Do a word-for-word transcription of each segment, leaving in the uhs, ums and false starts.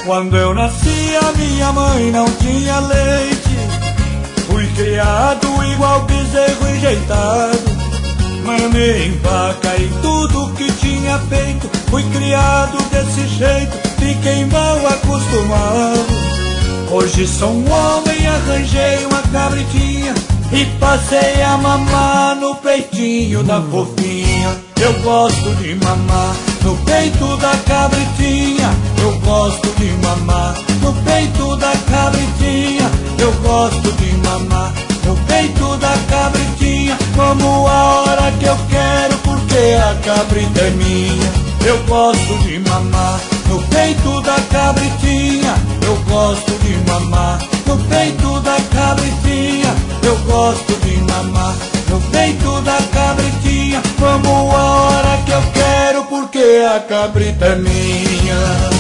Quando eu nasci a minha mãe não tinha leite. Fui criado igual bezerro enjeitado. Mamei em vaca e tudo que tinha feito. Fui criado desse jeito, fiquei mal acostumado. Hoje sou um homem, arranjei uma cabritinha e passei a mamar no peitinho da fofinha. Eu gosto de mamar no peito da cabritinha. Eu gosto de mamar no peito da cabritinha. Eu gosto de mamar no peito da cabritinha. Como a hora que eu quero, porque a cabrita é minha. Eu gosto de mamar no peito da cabritinha. Eu gosto de mamar no peito da cabritinha. Eu gosto de mamar no peito da cabritinha. Como a hora que eu quero, porque a cabrita é minha.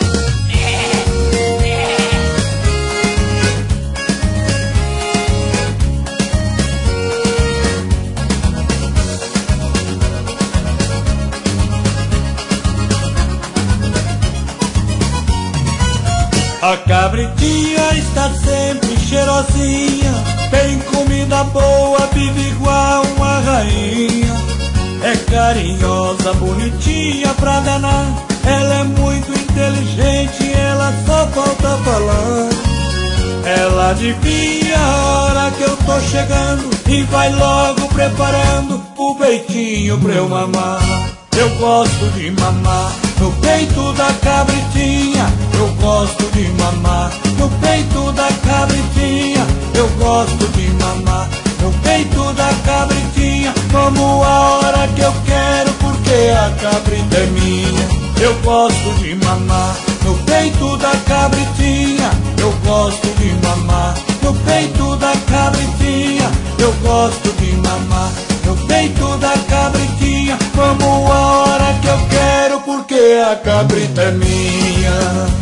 A cabritinha está sempre cheirosinha, tem comida boa, vive igual uma rainha. É carinhosa, bonitinha pra danar. Ela é muito inteligente, ela só falta falar. Ela adivinha a hora que eu tô chegando e vai logo preparando o peitinho pra eu mamar. Eu gosto de mamar no peito da cabritinha. Eu gosto de mamar no peito da cabritinha. Eu gosto de mamar no peito da cabritinha. Como a hora que eu quero, porque a cabrita é minha. Eu gosto de mamar no peito da cabritinha. Eu gosto de mamar no peito da cabritinha. Eu gosto de mamar no peito da cabritinha. Como a hora que eu quero, porque a cabrita é minha.